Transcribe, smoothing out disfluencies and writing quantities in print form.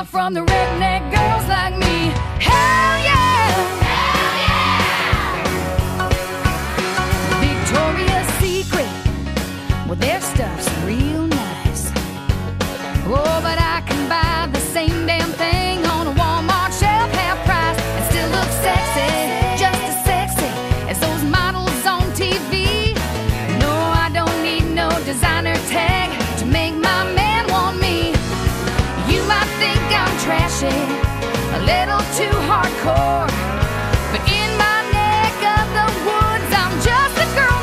love from the redneck girls like me. Hell yeah! Hell yeah! Victoria's Secret, well, their stuff's real nice. Oh, but I can buy the same damn thing on a Walmart shelf, half price, and still look sexy, just as sexy as those models on TV. No, I don't need no designer tag to make my man want me. You might think I'm trashy, a little too hardcore,